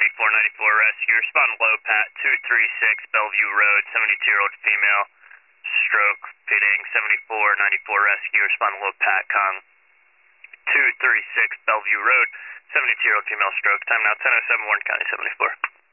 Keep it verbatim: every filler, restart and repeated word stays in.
seventy-four ninety-four rescue. Respond low, Pat, two three six Bellevue Road, seventy-two-year-old female, stroke, pitting, seventy-four ninety-four rescue. Respond low, Pat, Kong, two three six Bellevue Road, seventy-two-year-old female, stroke. Time now ten oh seven, Warren County seventy-four.